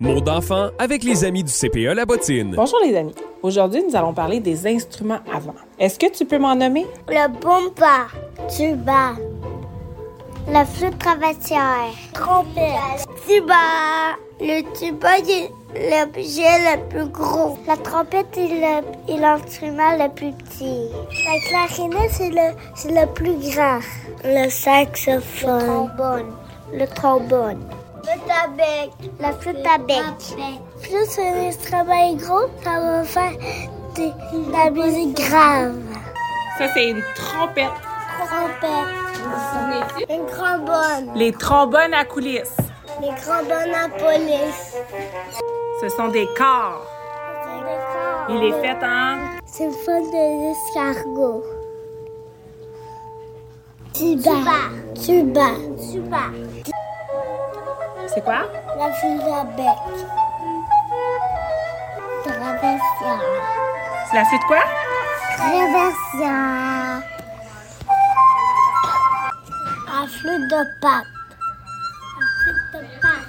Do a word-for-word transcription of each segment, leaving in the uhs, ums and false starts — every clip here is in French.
Mots d'enfant avec les amis du C P E La Bottine. Bonjour les amis. Aujourd'hui, nous allons parler des instruments à vent. Est-ce que tu peux m'en nommer? Le bomba, tuba, la flûte traversière, trompette, tuba. Le tuba est l'objet le plus gros. La trompette est, le, est l'instrument le plus petit. La clarinette, c'est le, c'est le plus grand. Le saxophone. Le trombone. Le trombone. Flûte à bec. La flûte à bec. Plus un instrument est gros, ça va faire de, de la musique grave. Ça, c'est une trompette. Trompette. Vous vous Une trombone. Les trombones à coulisses. Les trombones à police. Ce sont des corps. Il est fait en... C'est le fun de l'escargot. Tuba. Tuba. Tuba. C'est quoi? La flûte à bec. Traversière. C'est la flûte quoi? Traversière. La flûte de pape. La flûte de pape.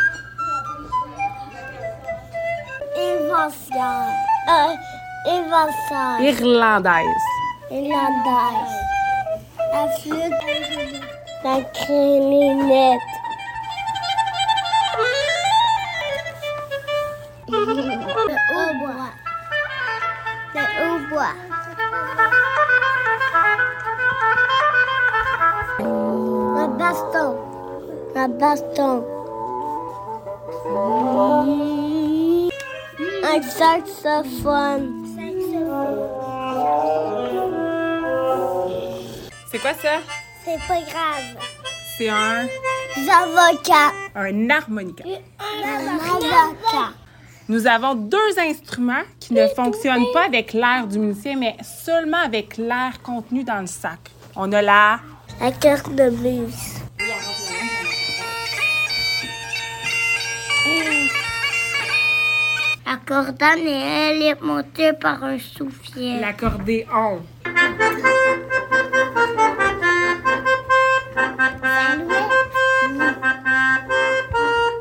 Évancière. Euh, évancière. Irlandaise. Irlandaise. La flûte. La clarinette. Le hautbois. Le hautbois. Le baston. Le baston. Un saxophone. C'est quoi ça? C'est pas grave. C'est un... Avocat. un harmonica. Un avocat. Nous avons deux instruments qui ne fonctionnent pas avec l'air du musicien, mais seulement avec l'air contenu dans le sac. On a la... La carte de blues. La cordone, elle est montée par un soufflet. l'accordéon.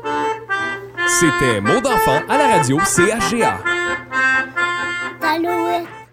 C'était Mots d'enfant à la radio C H G A. Salut.